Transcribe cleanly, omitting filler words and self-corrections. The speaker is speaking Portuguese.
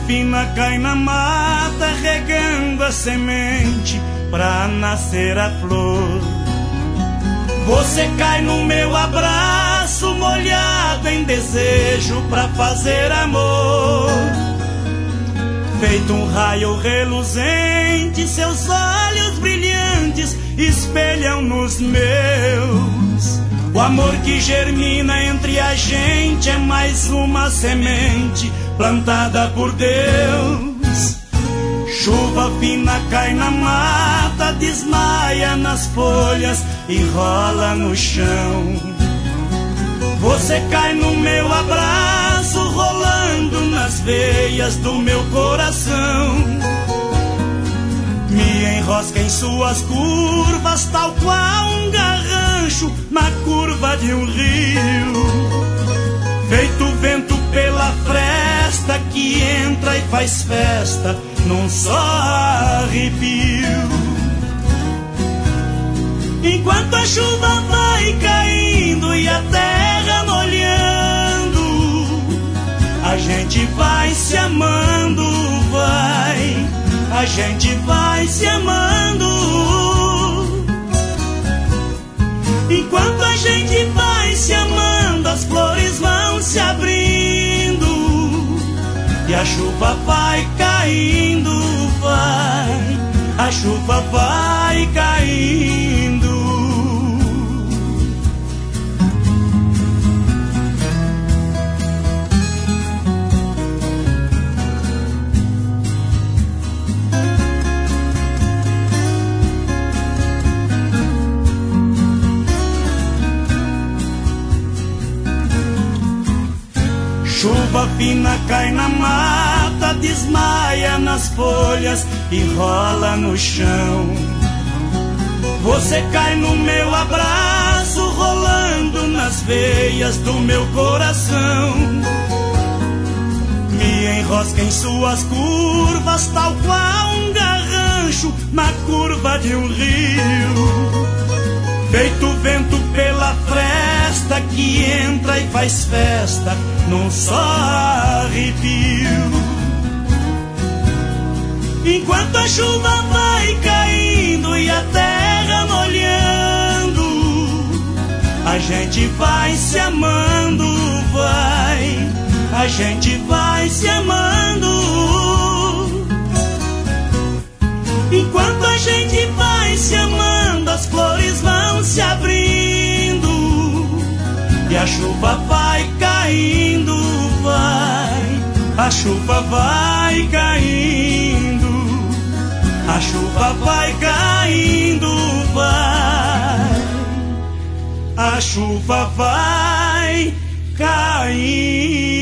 fina cai na mata, regando a semente pra nascer a flor. Você cai no meu abraço, molhado em desejo pra fazer amor. Feito um raio reluzente, seus olhos brilhantes espelham nos meus. O amor que germina entre a gente é mais uma semente plantada por Deus. Chuva fina cai na mata, desmaia nas folhas e rola no chão. Você cai no meu abraço, rolando nas veias do meu coração. Me enrosca em suas curvas, tal qual um garrancho na curva de um rio. Feito vento pela fresta que entra e faz festa num só arrepio. Enquanto a chuva vai caindo e a terra molhando, a gente vai se amando, vai. A gente vai se amando. Enquanto a gente vai se amando, as flores vão se abrindo e a chuva vai caindo, vai. A chuva vai caindo. Chuva fina cai na mata, desmaia nas folhas e rola no chão. Você cai no meu abraço, rolando nas veias do meu coração. Me enrosca em suas curvas, tal qual um garrancho na curva de um rio. Feito vento pela fresta que entra e faz festa num só arrepio. Enquanto a chuva vai caindo e a terra molhando, a gente vai se amando, vai. A gente vai se amando. Enquanto a gente vai se amando, as flores vão se abrindo e a chuva vai caindo, vai. A chuva vai caindo. A chuva vai caindo, vai. A chuva vai caindo.